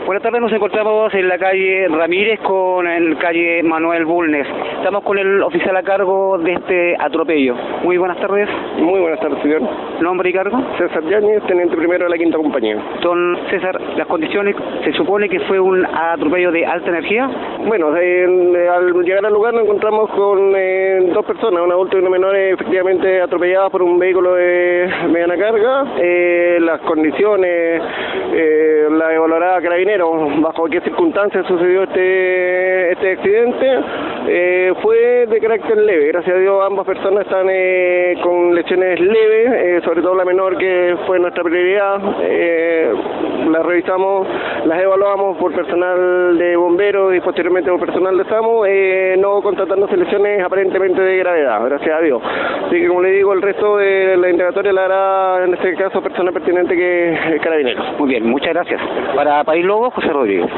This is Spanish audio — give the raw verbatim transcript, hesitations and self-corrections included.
Buenas tardes, nos encontramos en la calle Ramírez con la calle Manuel Bulnes. Estamos con el oficial a cargo de este atropello. Muy buenas tardes. Muy buenas tardes, señor. ¿Nombre y cargo? César Yáñez, teniente primero de la quinta compañía. Don César, las condiciones, ¿se supone que fue un atropello de alta energía? Bueno, eh, al llegar al lugar nos encontramos con eh, dos personas, un adulto y una menor, eh, efectivamente atropelladas por un vehículo de mediana carga. Eh, las condiciones eh, la evaluará Carabineros, bajo qué circunstancias sucedió este este accidente. Eh, fue de carácter leve, gracias a Dios ambas personas están eh, con lesiones leves, eh, sobre todo la menor, que fue nuestra prioridad. Eh, las revisamos, las evaluamos por personal de bomberos y posteriormente por personal de SAMU, eh, no constatándose lesiones aparentemente de gravedad, gracias a Dios. Así que, como le digo, el resto de la indagatoria la hará en este caso persona pertinente, que es Carabineros. Muy bien, muchas gracias. Para País Lobo, José Rodríguez.